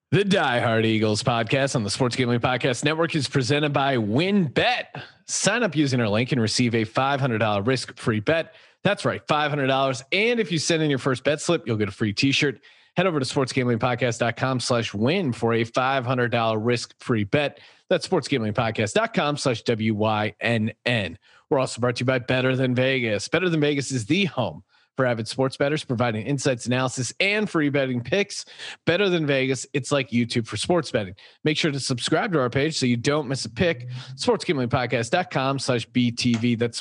The Die Hard Eagles podcast on the Sports Gambling Podcast Network is presented by WynnBET. Sign up using our link and receive a $500 risk-free bet. That's right, $500. And if you send in your first bet slip, you'll get a free t-shirt. Head over to sportsgamblingpodcast.com/win for a $500 risk-free bet. That's sportsgamblingpodcast.com/WYNN. We're also brought to you by Better Than Vegas. Better Than Vegas is the home for avid sports bettors, providing insights, analysis, and free betting picks. Better Than Vegas, it's like YouTube for sports betting. Make sure to subscribe to our page so you don't miss a pick. sportsgamblingpodcast.com/BTV. That's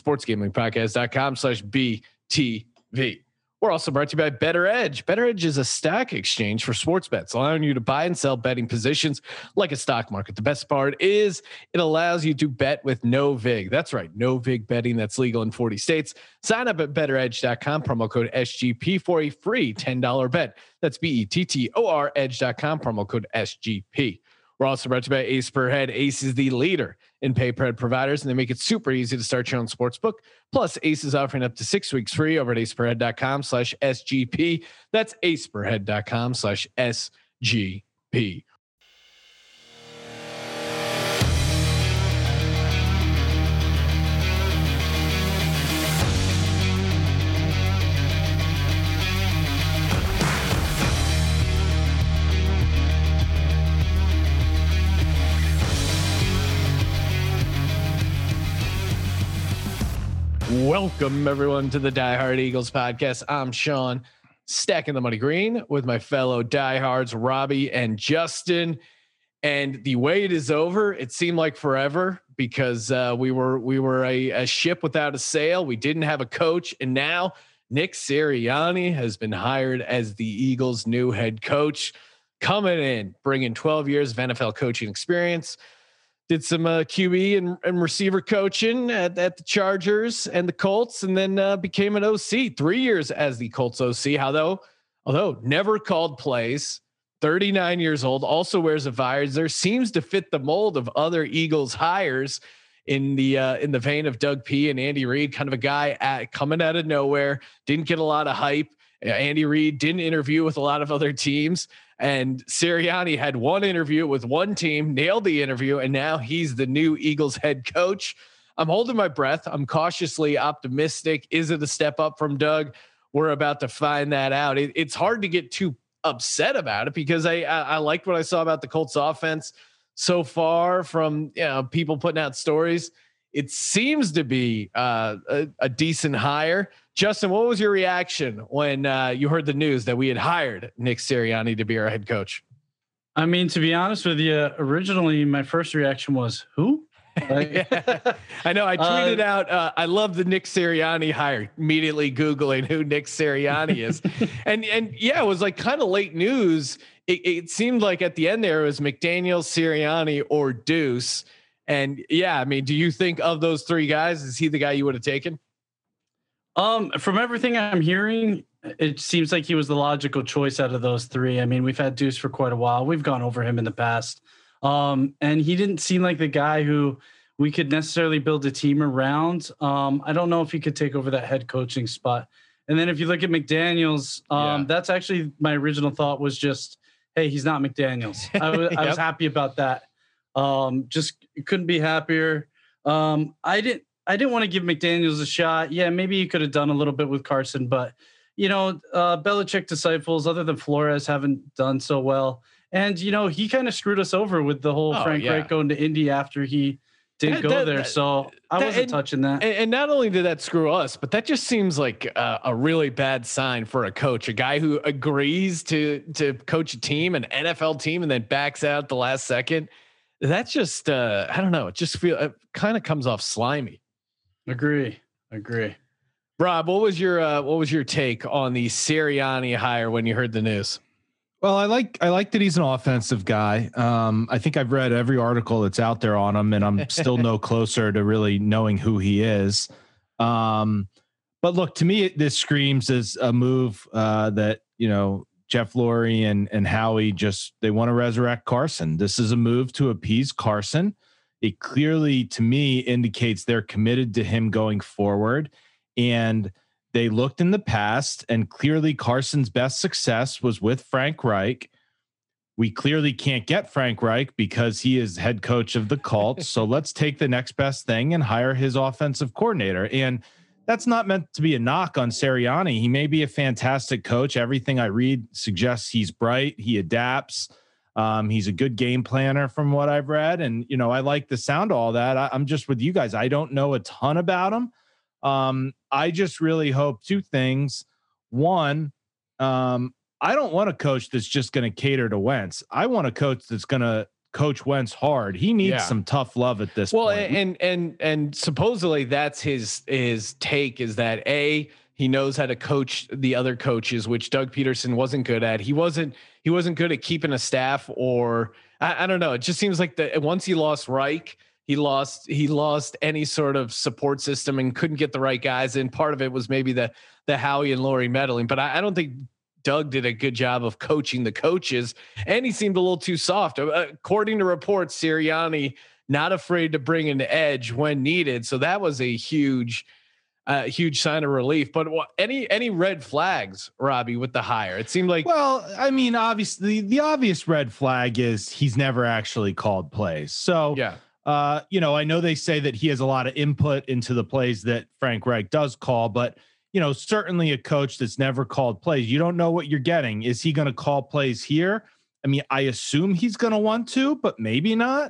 sportsgamblingpodcast.com/BTV. We're also brought to you by Better Edge. Better Edge is a stock exchange for sports bets, allowing you to buy and sell betting positions like a stock market. The best part is it allows you to bet with no VIG. That's right, no VIG betting that's legal in 40 states. Sign up at betteredge.com, promo code SGP for a free $10 bet. That's BETTOR edge.com, promo code SGP. We're also brought to you by Ace Per Head. Ace is the leader in pay per head providers, and they make it super easy to start your own sports book. Plus, Ace is offering up to 6 weeks free over at aceperhead.com/SGP. That's aceperhead.com/SGP. Welcome everyone to the Die Hard Eagles podcast. I'm Sean, stacking the money green with my fellow diehards, Robbie and Justin. And the wait is over. It seemed like forever because we were a ship without a sail. We didn't have a coach, and now Nick Sirianni has been hired as the Eagles' new head coach, coming in, bringing 12 years of NFL coaching experience. Did some QB and receiver coaching at the Chargers and the Colts, and then became an OC. 3 years as the Colts OC. Although never called plays, 39 years old, also wears a visor, seems to fit the mold of other Eagles hires in the vein of Doug P and Andy Reid, kind of a guy coming out of nowhere, didn't get a lot of hype. Andy Reid didn't interview with a lot of other teams. And Sirianni had one interview with one team, nailed the interview, and now he's the new Eagles head coach. I'm holding my breath. I'm cautiously optimistic. Is it a step up from Doug? We're about to find that out. It's hard to get too upset about it because I liked what I saw about the Colts offense so far from people putting out stories. It seems to be a decent hire. Justin, what was your reaction when you heard the news that we had hired Nick Sirianni to be our head coach? I mean, to be honest with you, originally my first reaction was, who? Yeah. I know. I tweeted out, I love the Nick Sirianni hire, immediately Googling who Nick Sirianni is. and yeah, it was like kind of late news. It seemed like at the end there it was McDaniel, Sirianni, or Deuce. And yeah, I mean, do you think of those three guys, is he the guy you would have taken? From everything I'm hearing, it seems like he was the logical choice out of those three. I mean, we've had Deuce for quite a while. We've gone over him in the past. And he didn't seem like the guy who we could necessarily build a team around. I don't know if he could take over that head coaching spot. And then if you look at McDaniels, that's actually my original thought was just, hey, he's not McDaniels. I was happy about that. Just couldn't be happier. I didn't want to give McDaniels a shot. Yeah, maybe you could have done a little bit with Carson, but Belichick disciples other than Flores haven't done so well. And, he kind of screwed us over with the whole Frank Reich going to Indy after he did go there. So I wasn't touching that. And not only did that screw us, but that just seems like a really bad sign for a coach, a guy who agrees to coach a team, an NFL team, and then backs out at the last second. That's just, I don't know. It kind of comes off slimy. Agree. Rob, what was your take on the Sirianni hire when you heard the news? Well, I like that he's an offensive guy. I think I've read every article that's out there on him, and I'm still no closer to really knowing who he is. But look, to me, this screams as a move that Jeff Lurie and Howie they want to resurrect Carson. This is a move to appease Carson. It clearly, to me, indicates they're committed to him going forward. And they looked in the past, and clearly Carson's best success was with Frank Reich. We clearly can't get Frank Reich because he is head coach of the Colts. So let's take the next best thing and hire his offensive coordinator. And that's not meant to be a knock on Sirianni. He may be a fantastic coach. Everything I read suggests he's bright. He adapts. He's a good game planner from what I've read. And, I like the sound of all that. I'm just with you guys. I don't know a ton about him. I just really hope two things. One, I don't want a coach that's just going to cater to Wentz. I want a coach that's going to coach Wentz hard. He needs some tough love at this point. And supposedly that's his take is that he knows how to coach the other coaches, which Doug Peterson wasn't good at. He wasn't good at keeping a staff, or I don't know. It just seems like once he lost Reich, he lost any sort of support system and couldn't get the right guys. And part of it was maybe the Howie and Laurie meddling, but I don't think Doug did a good job of coaching the coaches, and he seemed a little too soft. According to reports, Sirianni not afraid to bring an edge when needed. So that was a huge sign of relief. But any red flags, Robbie, with the hire? It seemed like, well, I mean, obviously the obvious red flag is he's never actually called plays. So yeah. I know they say that he has a lot of input into the plays that Frank Reich does call, but certainly a coach that's never called plays, you don't know what you're getting. Is he going to call plays here? I mean, I assume he's going to want to, but maybe not.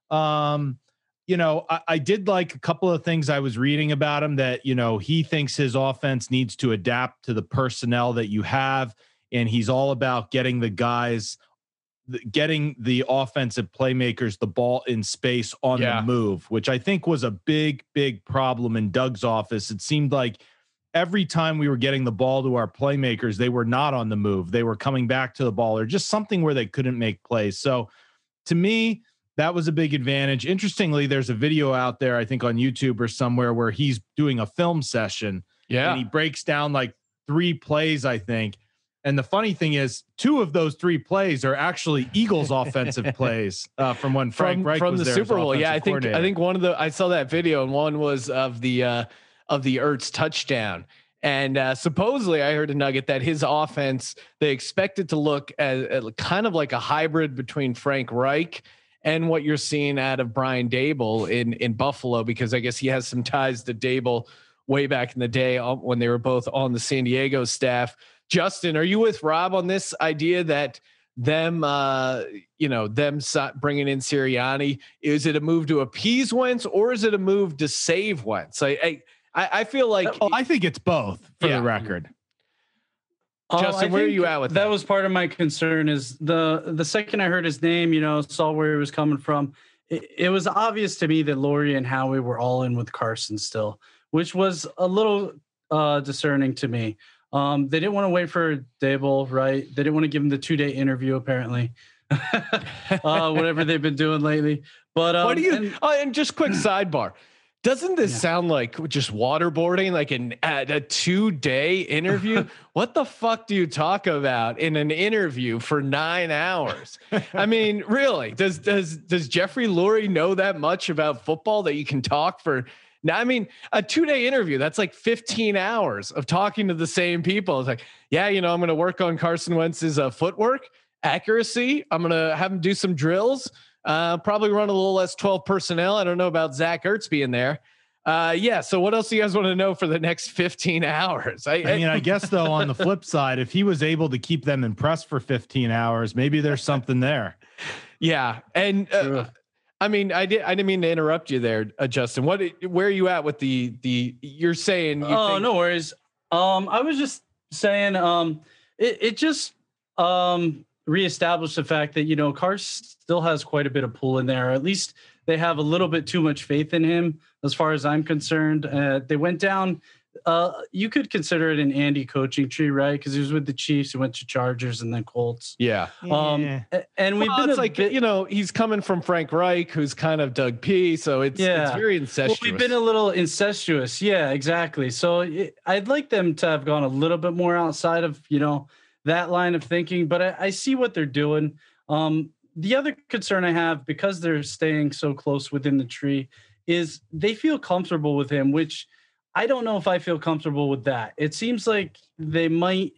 I did like a couple of things I was reading about him that, he thinks his offense needs to adapt to the personnel that you have. And he's all about getting the guys, getting the offensive playmakers the ball in space on the move, which I think was a big, big problem in Doug's office. It seemed like every time we were getting the ball to our playmakers, they were not on the move. They were coming back to the ball or just something where they couldn't make plays. So to me, that was a big advantage. Interestingly, there's a video out there, I think on YouTube or somewhere, where he's doing a film session. Yeah. And he breaks down like 3 plays, I think. And the funny thing is 2 of those 3 plays are actually Eagles offensive plays from when Frank Reich was the there Super Bowl. Yeah. I think one of I saw that video, and one was of the Ertz touchdown. And supposedly I heard a nugget that his offense, they expect it to look as kind of like a hybrid between Frank Reich and what you're seeing out of Brian Daboll in Buffalo, because I guess he has some ties to Daboll way back in the day when they were both on the San Diego staff. Justin, are you with Rob on this idea that them bringing in Sirianni, is it a move to appease Wentz, or is it a move to save Wentz? I feel like I think it's both for the record. Justin, where are you at with that? That was part of my concern. Is the second I heard his name, saw where he was coming from. It was obvious to me that Laurie and Howie were all in with Carson still, which was a little discerning to me. They didn't want to wait for Daboll, right? They didn't want to give him the 2-day interview, apparently. Whatever they've been doing lately. But what do you? And just quick sidebar. Doesn't this sound like just waterboarding, like a 2-day interview? What the fuck do you talk about in an interview for 9 hours? I mean, really, does Jeffrey Lurie know that much about football that you can talk for? Now, I mean, a 2-day interview, that's like 15 hours of talking to the same people. It's like, I'm going to work on Carson Wentz's footwork, accuracy. I'm going to have him do some drills. Probably run a little less 12 personnel. I don't know about Zach Ertz being there. So what else do you guys want to know for the next 15 hours? I guess though, on the flip side, if he was able to keep them impressed for 15 hours, maybe there's something there. Yeah. And, I didn't mean to interrupt you there, Justin. Where are you at with the you're saying? No worries. I was just saying, it just, reestablish the fact that, Carson still has quite a bit of pull in there. Or at least they have a little bit too much faith in him, as far as I'm concerned. They went down. You could consider it an Andy coaching tree, right? Because he was with the Chiefs, he went to Chargers and then Colts. Yeah. And we've been like, he's coming from Frank Reich, who's kind of Doug P. So it's very incestuous. Well, we've been a little incestuous. Yeah, exactly. So I'd like them to have gone a little bit more outside of, that line of thinking, but I see what they're doing. The other concern I have, because they're staying so close within the tree, is they feel comfortable with him, which I don't know if I feel comfortable with that. It seems like they might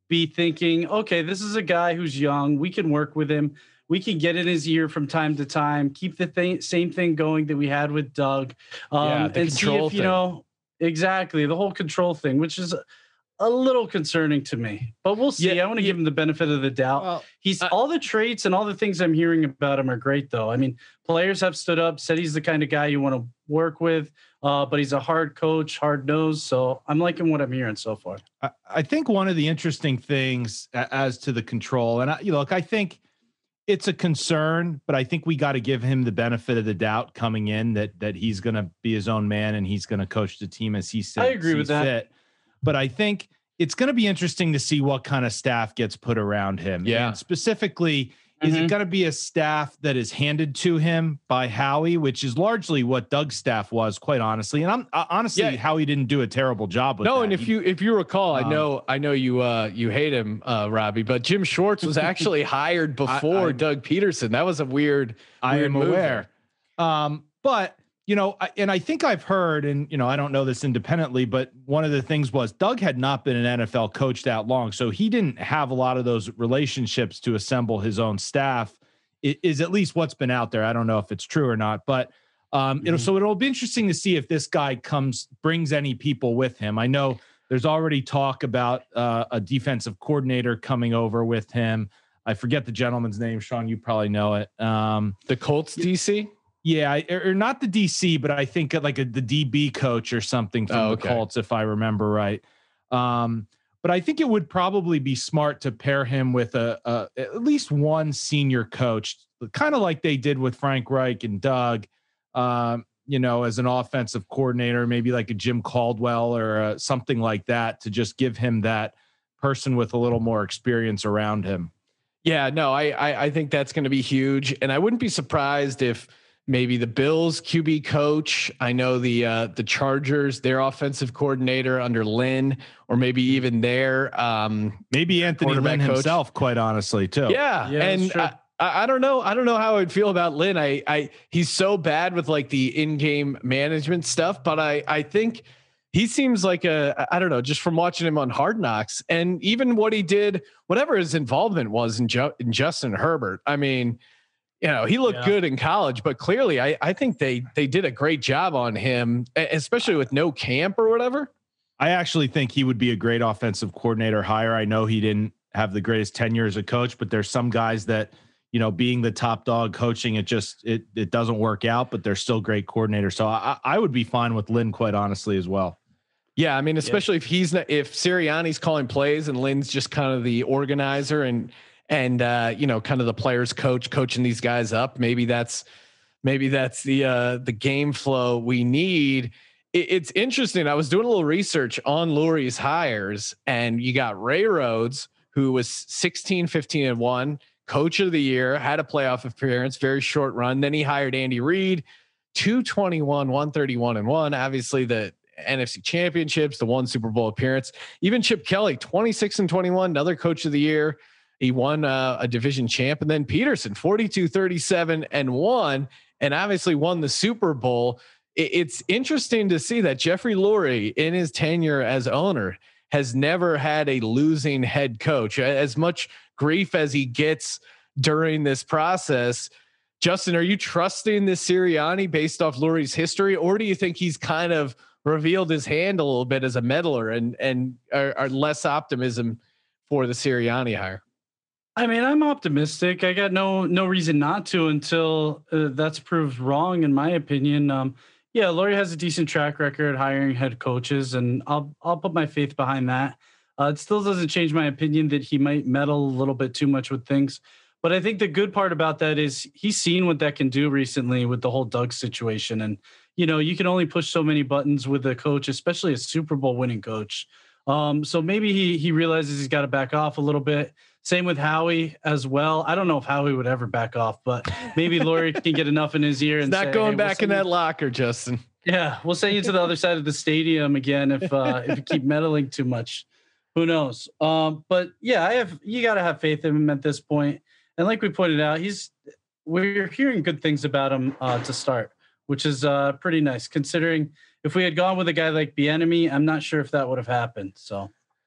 be thinking, okay, this is a guy who's young. We can work with him. We can get in his ear from time to time, keep the same thing going that we had with Doug. And see if, exactly, the whole control thing, which is a little concerning to me, but we'll see. I want to give him the benefit of the doubt. Well, he's all the traits and all the things I'm hearing about him are great, though. I mean, players have stood up, said he's the kind of guy you want to work with, but he's a hard coach, hard nosed. So I'm liking what I'm hearing so far. I think one of the interesting things as to the control, and I think it's a concern, but I think we got to give him the benefit of the doubt coming in that he's going to be his own man and he's going to coach the team as he said. I agree with that. Fit. But I think it's going to be interesting to see what kind of staff gets put around him. Yeah. And specifically, is it going to be a staff that is handed to him by Howie, which is largely what Doug's staff was, quite honestly. And honestly, Howie didn't do a terrible job with that. And if you recall, I know you hate him, Robbie, but Jim Schwartz was actually hired before Doug Peterson. That was a weird I am aware. But I think I've heard, and I don't know this independently, but one of the things was Doug had not been an NFL coach that long, so he didn't have a lot of those relationships to assemble his own staff. It is at least what's been out there. I don't know if it's true or not, but so it'll be interesting to see if this guy brings any people with him. I know there's already talk about a defensive coordinator coming over with him. I forget the gentleman's name. Sean, you probably know it. The Colts DC. Yeah, or not the DC, but I think like the DB coach or something from the Colts, if I remember right. But I think it would probably be smart to pair him with at least one senior coach, kind of like they did with Frank Reich and Doug, as an offensive coordinator, maybe like a Jim Caldwell or something like that, to just give him that person with a little more experience around him. Yeah, no, I think that's going to be huge. And I wouldn't be surprised if maybe the Bills QB coach, I know the Chargers, their offensive coordinator under Lynn, or maybe even their maybe Anthony Lynn himself, quite honestly, too. Yeah, and I don't know. I don't know how I would feel about Lynn. He's so bad with like the in-game management stuff, but I think he seems like I don't know, just from watching him on Hard Knocks and even what he did, whatever his involvement was in Justin Herbert. I mean, he looked good in college, but clearly I think they did a great job on him, especially with no camp or whatever. I actually think he would be a great offensive coordinator hire. I know he didn't have the greatest tenure as a coach, but there's some guys that, being the top dog coaching, it doesn't work out, but they're still great coordinators. So I would be fine with Lynn, quite honestly, as well. Yeah. I mean, especially if Sirianni's calling plays and Lynn's just kind of the organizer and kind of the players coaching these guys up. Maybe that's the game flow we need. It's interesting. I was doing a little research on Lurie's hires, and you got Ray Rhodes, who was 16-15-1, coach of the year, had a playoff appearance, very short run. Then he hired Andy Reid, 221, 131-1. Obviously the NFC championships, the one Super Bowl appearance. Even Chip Kelly, 26-21, another coach of the year. He won a division champ. And then Peterson, 42-37-1, and obviously won the Super Bowl. It's interesting to see that Jeffrey Lurie, in his tenure as owner, has never had a losing head coach. As much grief as he gets during this process, Justin, are you trusting this Sirianni based off Lurie's history, or do you think he's kind of revealed his hand a little bit as a meddler and are less optimism for the Sirianni hire? I mean, I'm optimistic. I got no reason not to until that's proved wrong, in my opinion. Lurie has a decent track record hiring head coaches, and I'll put my faith behind that. It still doesn't change my opinion that he might meddle a little bit too much with things. But I think the good part about that is he's seen what that can do recently with the whole Doug situation. And, you can only push so many buttons with a coach, especially a Super Bowl winning coach. So maybe he realizes he's got to back off a little bit. Same with Howie as well. I don't know if Howie would ever back off, but maybe Lurie can get enough in his ear and not going back in that locker, Justin. Yeah, we'll send you to the other side of the stadium again if you keep meddling too much. Who knows? But yeah, you got to have faith in him at this point. And like we pointed out, we're hearing good things about him to start, which is pretty nice considering if we had gone with a guy like Bieniemy, I'm not sure if that would have happened. So.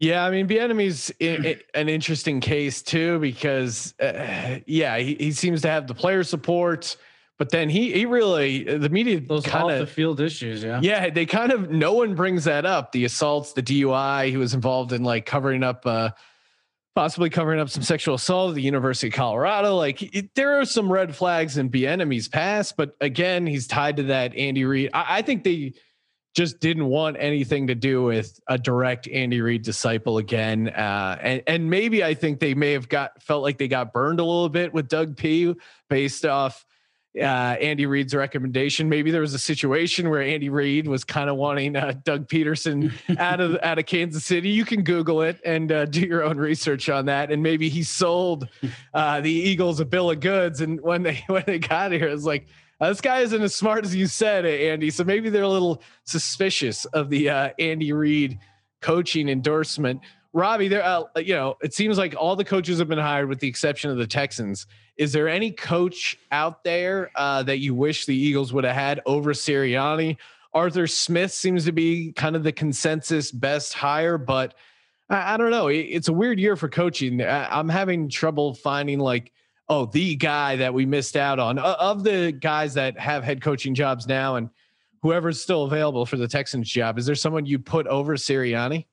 Yeah, I mean, Bieniemy's an interesting case too because, he seems to have the player support, but then he really the media Those off the field issues, they kind of no one brings that up. The assaults, the DUI, he was involved in like possibly covering up some sexual assault at the University of Colorado. Like there are some red flags in Bieniemy's past, but again, he's tied to that Andy Reid. I think they just didn't want anything to do with a direct Andy Reid disciple again. And maybe I think they may have felt like they got burned a little bit with Doug P based off Andy Reid's recommendation. Maybe there was a situation where Andy Reid was kind of wanting Doug Peterson out of Kansas City. You can Google it and do your own research on that. And maybe he sold the Eagles a bill of goods. And when they got here, it's like, this guy isn't as smart as you said, Andy. So maybe they're a little suspicious of the Andy Reid coaching endorsement. Robbie, there, it seems like all the coaches have been hired with the exception of the Texans. Is there any coach out there that you wish the Eagles would have had over Sirianni? Arthur Smith seems to be kind of the consensus best hire, but I don't know. It's a weird year for coaching. I'm having trouble finding the guy that we missed out on of the guys that have head coaching jobs now and whoever's still available for the Texans job. Is there someone you put over Sirianni?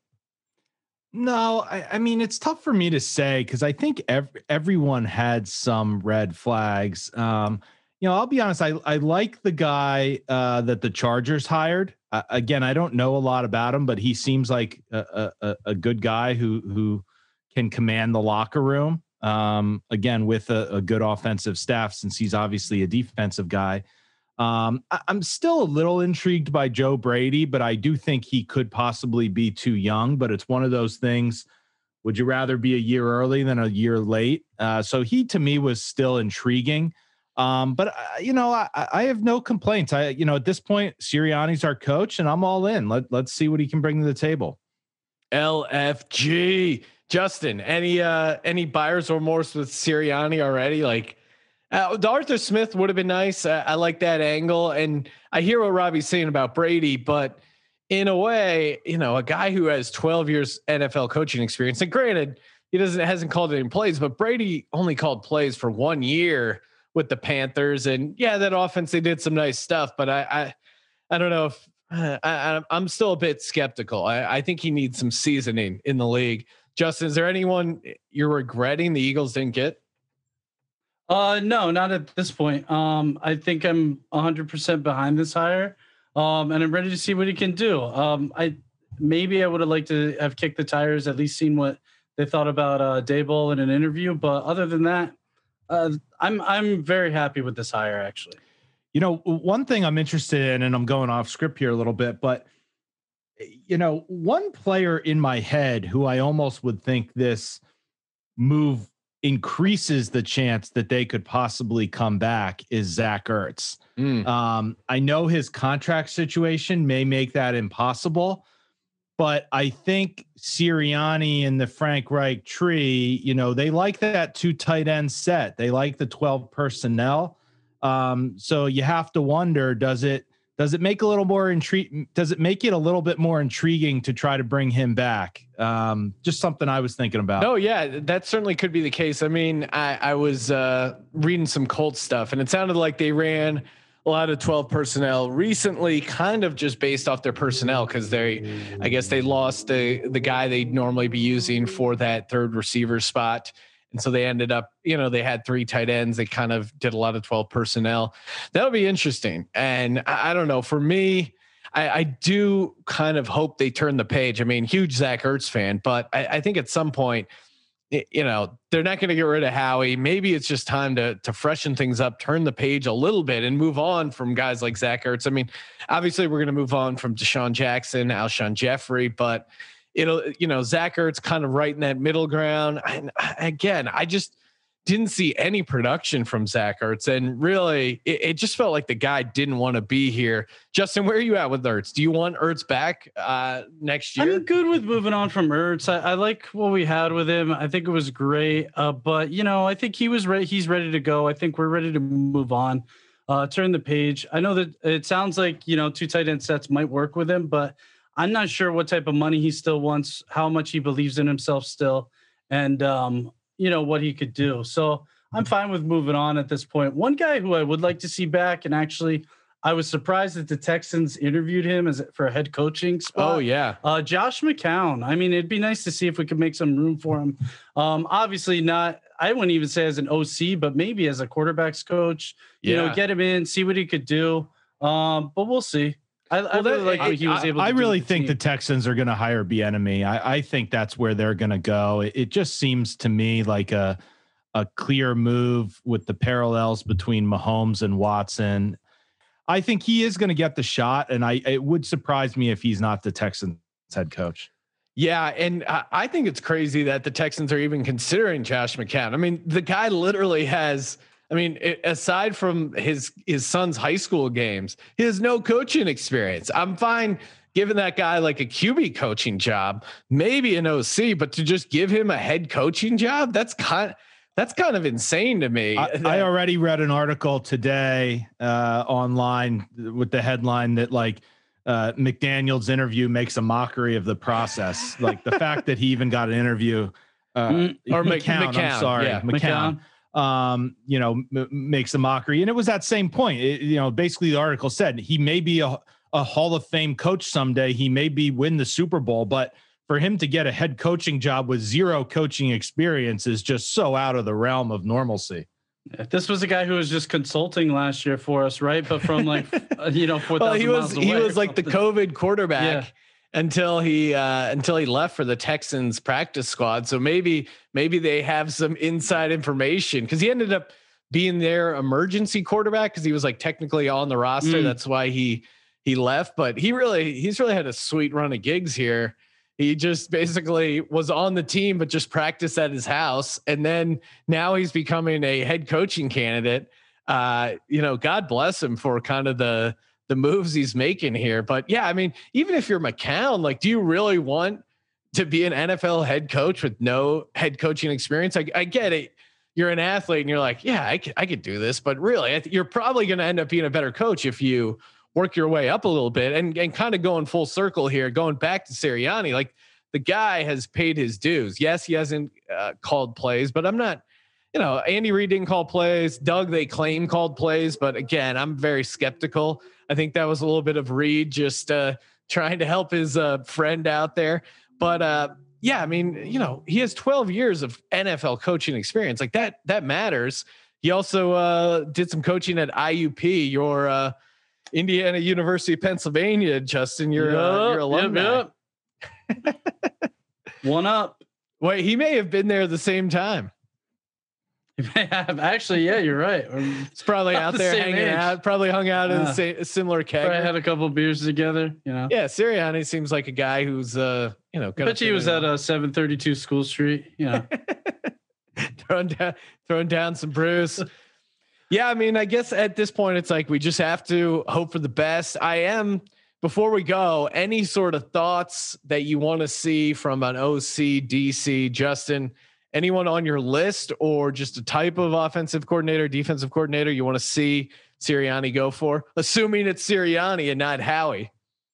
No, I mean, it's tough for me to say because I think everyone had some red flags. I'll be honest. I like the guy that the Chargers hired. Again, I don't know a lot about him, but he seems like a good guy who can command the locker room. Again, with a good offensive staff, since he's obviously a defensive guy. I'm still a little intrigued by Joe Brady, but I do think he could possibly be too young, but it's one of those things. Would you rather be a year early than a year late? So he, to me, was still intriguing. But I have no complaints. At this point, Sirianni's our coach and I'm all in. Let's see what he can bring to the table. LFG. Justin, any buyer's remorse with Sirianni already? The Arthur Smith would have been nice. I like that angle. And I hear what Robbie's saying about Brady, but in a way, a guy who has 12 years NFL coaching experience, and granted, he hasn't called any plays, but Brady only called plays for 1 year with the Panthers. And that offense, they did some nice stuff, but I don't know if I'm still a bit skeptical. I think he needs some seasoning in the league. Justin, is there anyone you're regretting the Eagles didn't get? No, not at this point. I think I'm 100% behind this hire, and I'm ready to see what he can do. I would have liked to have kicked the tires, at least seen what they thought about Daboll in an interview. But other than that, I'm very happy with this hire, actually. One thing I'm interested in, and I'm going off script here a little bit, but one player in my head who I almost would think this move increases the chance that they could possibly come back is Zach Ertz. I know his contract situation may make that impossible, but I think Sirianni and the Frank Reich tree, they like that 2 tight end set. They like the 12 personnel. So you have to wonder, does it make a little more does it make it a little bit more intriguing to try to bring him back? Just something I was thinking about. Oh yeah, that certainly could be the case. I mean, I was reading some Colts stuff and it sounded like they ran a lot of 12 personnel recently, kind of just based off their personnel. Cause I guess they lost the guy they'd normally be using for that third receiver spot. And so they ended up, they had 3 tight ends. They kind of did a lot of 12 personnel. That'll be interesting. And I don't know, for me, I do kind of hope they turn the page. I mean, huge Zach Ertz fan, but I think at some point, they're not going to get rid of Howie. Maybe it's just time to freshen things up, turn the page a little bit and move on from guys like Zach Ertz. I mean, obviously we're going to move on from Deshaun Jackson, Alshon Jeffrey, but Zach Ertz kind of right in that middle ground. And again, I just didn't see any production from Zach Ertz. And really, it just felt like the guy didn't want to be here. Justin, where are you at with Ertz? Do you want Ertz back next year? I'm good with moving on from Ertz. I like what we had with him. I think it was great. But, I think he's ready to go. I think we're ready to move on, turn the page. I know that it sounds like, 2 tight end sets might work with him, but I'm not sure what type of money he still wants, how much he believes in himself still, and what he could do. So I'm fine with moving on at this point. One guy who I would like to see back, and actually I was surprised that the Texans interviewed him for a head coaching spot. Oh yeah. Josh McCown. I mean, it'd be nice to see if we could make some room for him. Obviously not, I wouldn't even say as an OC, but maybe as a quarterback's coach, get him in, see what he could do. But we'll see. I really like what he was able to do. I really think the Texans are going to hire Bieniemy. I think that's where they're going to go. It just seems to me like a clear move with the parallels between Mahomes and Watson. I think he is going to get the shot, and it would surprise me if he's not the Texans head coach. Yeah, and I think it's crazy that the Texans are even considering Josh McCown. I mean, the guy literally has, aside from his son's high school games, he has no coaching experience. I'm fine giving that guy like a QB coaching job, maybe an OC, but to just give him a head coaching job, that's kind of insane to me. I already read an article today online with the headline that McDaniel's interview makes a mockery of the process. Like the fact that he even got an interview McCown. I'm sorry. Yeah, McCown. Makes a mockery. And it was that same point. Basically the article said he may be a Hall of Fame coach someday. He may win the Super Bowl, but for him to get a head coaching job with zero coaching experience is just so out of the realm of normalcy. This was a guy who was just consulting last year for us, right? But from 4,000 well, he was like the COVID quarterback until he left for the Texans practice squad. So maybe they have some inside information because he ended up being their emergency quarterback because he was like technically on the roster. That's why he left. But he's really had a sweet run of gigs here. He just basically was on the team, but just practiced at his house. And then now he's becoming a head coaching candidate. God bless him for kind of the moves he's making here. But yeah, I mean, even if you're McCown, do you really want to be an NFL head coach with no head coaching experience? I get it. You're an athlete and you're like, yeah, I could do this. But really, you're probably going to end up being a better coach if you work your way up a little bit and kind of going full circle here, going back to Sirianni. Like the guy has paid his dues. Yes, he hasn't called plays, but I'm not, Andy Reid didn't call plays. Doug, they claim called plays, but again, I'm very skeptical. I think that was a little bit of Reid just trying to help his friend out there. But yeah, I mean, he has 12 years of NFL coaching experience. Like that matters. He also did some coaching at IUP, your Indiana University of Pennsylvania, Justin. You're alumni. Yep. One up. Wait, he may have been there at the same time. He may have. Actually, yeah, you're right. It's probably out there hanging out. Probably hung out in a similar keg. Probably had a couple beers together. Yeah, Sirianni seems like a guy who's I bet he was at 732 School Street. throwing down some brews. Yeah, I mean, I guess at this point, it's like we just have to hope for the best. Before we go, any sort of thoughts that you want to see from an OC, DC, Justin, anyone on your list or just a type of offensive coordinator, defensive coordinator you want to see Sirianni go for, assuming it's Sirianni and not Howie?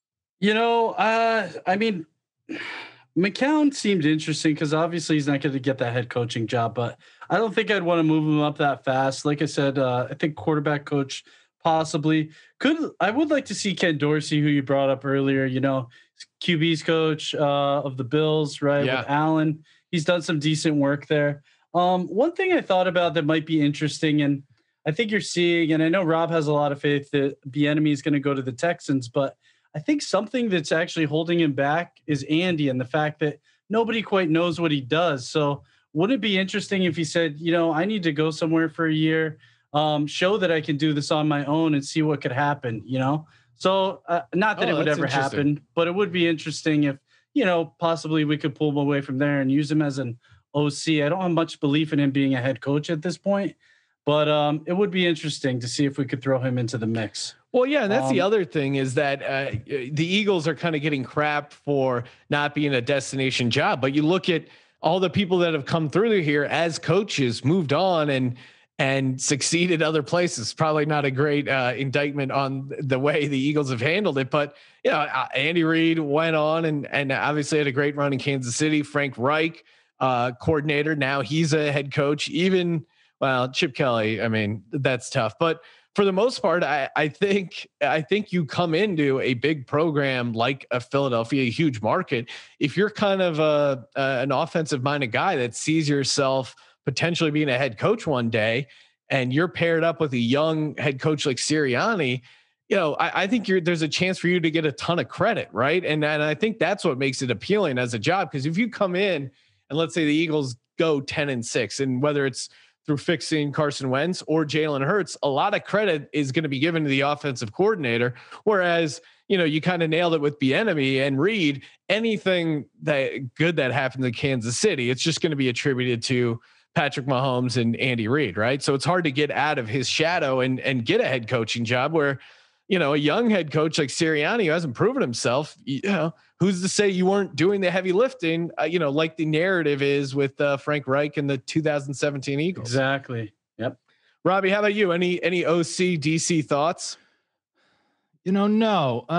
I mean, McCown seemed interesting because obviously he's not going to get that head coaching job, but I don't think I'd want to move him up that fast. Like I said, I think quarterback coach possibly I would like to see Ken Dorsey, who you brought up earlier, QB's coach of the Bills, right? Yeah. With Allen. He's done some decent work there. One thing I thought about that might be interesting, and I think you're seeing, and I know Rob has a lot of faith that Bieniemy is going to go to the Texans, but I think something that's actually holding him back is Andy and the fact that nobody quite knows what he does. So wouldn't it be interesting if he said, I need to go somewhere for a year, show that I can do this on my own and see what could happen, So not that it would ever happen, but it would be interesting if, possibly we could pull him away from there and use him as an OC. I don't have much belief in him being a head coach at this point, but it would be interesting to see if we could throw him into the mix. Well, yeah, and that's the other thing is that the Eagles are kind of getting crap for not being a destination job. But you look at all the people that have come through here as coaches, moved on, and and succeeded other places. Probably not a great indictment on the way the Eagles have handled it, but Andy Reid went on and obviously had a great run in Kansas City. Frank Reich, coordinator. Now he's a head coach. Even Chip Kelly. I mean, that's tough, but for the most part, I think you come into a big program like a Philadelphia, a huge market. If you're kind of an offensive minded guy that sees yourself potentially being a head coach one day, and you're paired up with a young head coach like Sirianni, I think there's a chance for you to get a ton of credit, right? And I think that's what makes it appealing as a job. Because if you come in and let's say the Eagles go 10-6, and whether it's through fixing Carson Wentz or Jalen Hurts, a lot of credit is going to be given to the offensive coordinator. Whereas, you kind of nailed it with Bieniemy and Reid. Anything that good that happened to Kansas City, it's just going to be attributed to Patrick Mahomes and Andy Reid, right? So it's hard to get out of his shadow and get a head coaching job where, a young head coach like Sirianni who hasn't proven himself, who's to say you weren't doing the heavy lifting, like the narrative is with Frank Reich and the 2017 Eagles. Exactly. Yep. Robbie, how about you? Any OC DC thoughts? No.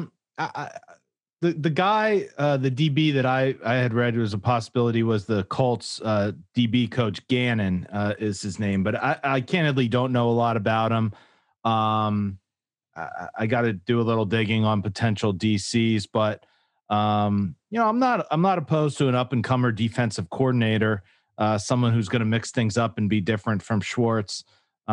The guy, the DB that I had read was a possibility was the Colts DB coach. Gannon is his name, but I candidly don't know a lot about him. I got to do a little digging on potential DCs, but I'm not opposed to an up and comer defensive coordinator, someone who's going to mix things up and be different from Schwartz.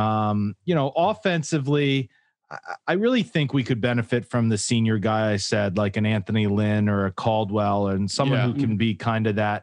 Offensively, I really think we could benefit from the senior guy I said, like an Anthony Lynn or a Caldwell, and someone who can be kind of that,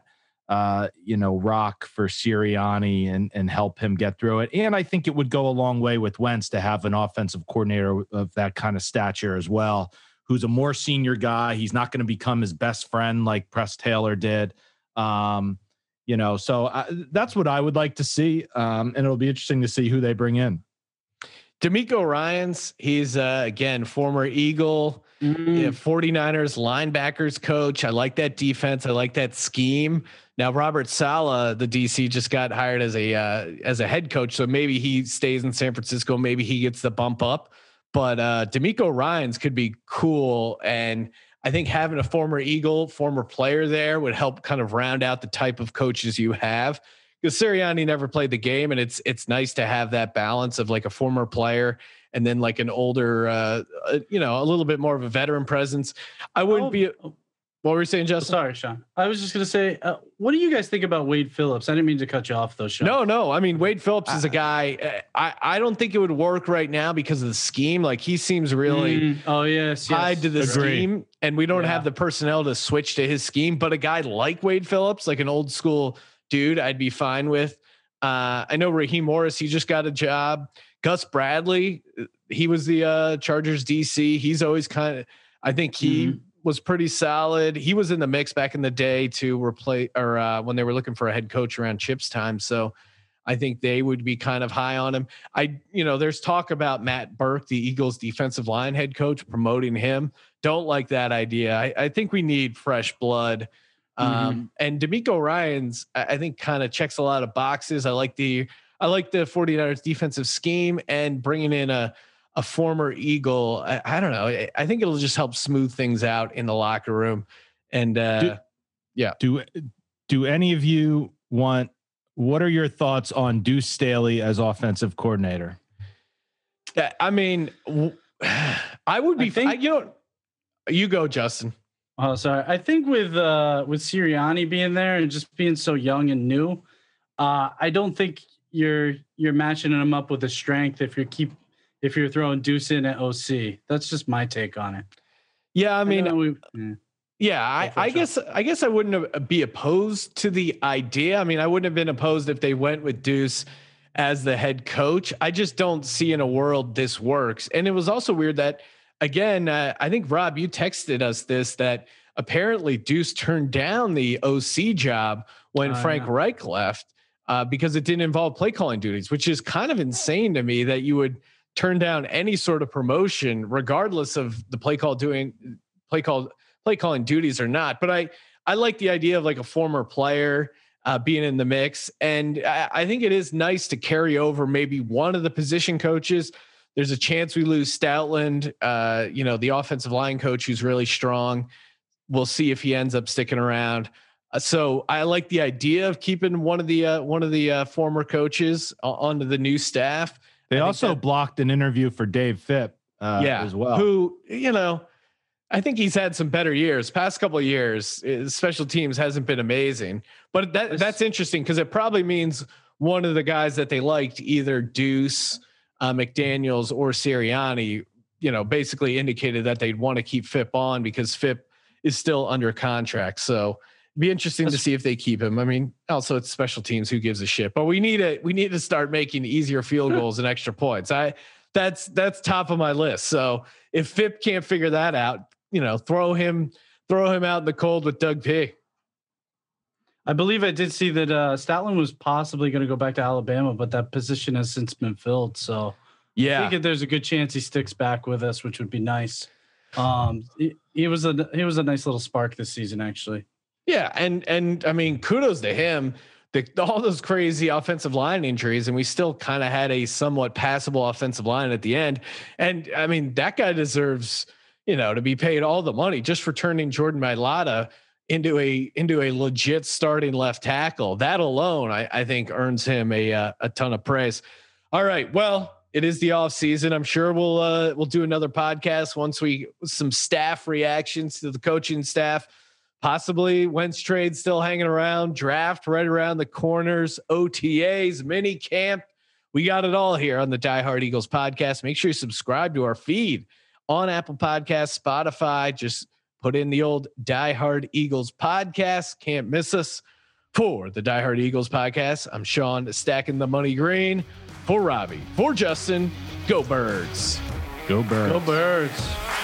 rock for Sirianni and help him get through it. And I think it would go a long way with Wentz to have an offensive coordinator of that kind of stature as well, who's a more senior guy. He's not going to become his best friend like Press Taylor did. So that's what I would like to see. And it'll be interesting to see who they bring in. DeMeco Ryans, he's again, former Eagle, 49ers linebackers coach. I like that defense. I like that scheme. Now, Robert Saleh, the DC, just got hired as a head coach. So maybe he stays in San Francisco. Maybe he gets the bump up, but DeMeco Ryans could be cool. And I think having a former Eagle, former player there would help kind of round out the type of coaches you have. Because Sirianni never played the game, and it's nice to have that balance of like a former player and then like an older, a little bit more of a veteran presence. I wouldn't be. What were you saying, Justin? Sorry, Sean. I was just going to say, what do you guys think about Wade Phillips? I didn't mean to cut you off, though, Sean. No. I mean, Wade Phillips is a guy. I don't think it would work right now because of the scheme. Like he seems really tied to the scheme, and we don't have the personnel to switch to his scheme. But a guy like Wade Phillips, like an old school dude, I'd be fine with. I know Raheem Morris, he just got a job. Gus Bradley, he was the Chargers DC. He's always kind of, I think he was pretty solid. He was in the mix back in the day to replace or when they were looking for a head coach around Chip's time. So I think they would be kind of high on him. There's talk about Matt Burke, the Eagles defensive line head coach, promoting him. Don't like that idea. I think we need fresh blood. And DeMeco Ryans, I think kind of checks a lot of boxes. I like the 49ers defensive scheme and bringing in a former Eagle. I don't know. I think it'll just help smooth things out in the locker room. And do any of you want, what are your thoughts on Deuce Staley as offensive coordinator? I mean, I would be, you go, Justin. Oh, sorry. I think with Sirianni being there and just being so young and new, I don't think you're matching him up with the strength if you're throwing Deuce in at OC. That's just my take on it. Yeah, I mean, I guess I wouldn't be opposed to the idea. I mean, I wouldn't have been opposed if they went with Deuce as the head coach. I just don't see in a world this works. And it was also weird that, again, I think, Rob, you texted us this, that apparently Deuce turned down the OC job when Frank Reich left because it didn't involve play calling duties, which is kind of insane to me that you would turn down any sort of promotion regardless of the play calling duties or not. But I like the idea of like a former player being in the mix. And I think it is nice to carry over maybe one of the position coaches. There's a chance we lose Stoutland, the offensive line coach who's really strong. We'll see if he ends up sticking around. So I like the idea of keeping one of the former coaches onto the new staff. They also blocked an interview for Dave Phipp as well. Who, I think he's had some better years. Past couple of years, special teams hasn't been amazing. But that's interesting because it probably means one of the guys that they liked, either Deuce, McDaniels, or Sirianni, basically indicated that they'd want to keep Phipp on because Phipp is still under contract. So it'd be interesting to see if they keep him. I mean, also it's special teams. Who gives a shit? But we need to start making easier field goals and extra points. That's top of my list. So if Phipp can't figure that out, throw him out in the cold with Doug P. I believe I did see that Stoutland was possibly going to go back to Alabama, but that position has since been filled. So I think there's a good chance he sticks back with us, which would be nice. He was a nice little spark this season, actually. Yeah, and I mean, kudos to him. All those crazy offensive line injuries, and we still kind of had a somewhat passable offensive line at the end. And I mean, that guy deserves, to be paid all the money just for turning Jordan Mailata into a legit starting left tackle. That alone, I think, earns him a ton of praise. All right, well, it is the off season. I'm sure we'll do another podcast once some staff reactions to the coaching staff. Possibly Wentz trade still hanging around, draft right around the corners, OTAs, mini camp. We got it all here on the Die Hard Eagles podcast. Make sure you subscribe to our feed on Apple Podcasts, Spotify. Just put in the old Die Hard Eagles podcast. Can't miss us. For the Die Hard Eagles podcast, I'm Sean, stacking the money green. For Robbie, for Justin, go Birds. Go Birds. Go Birds.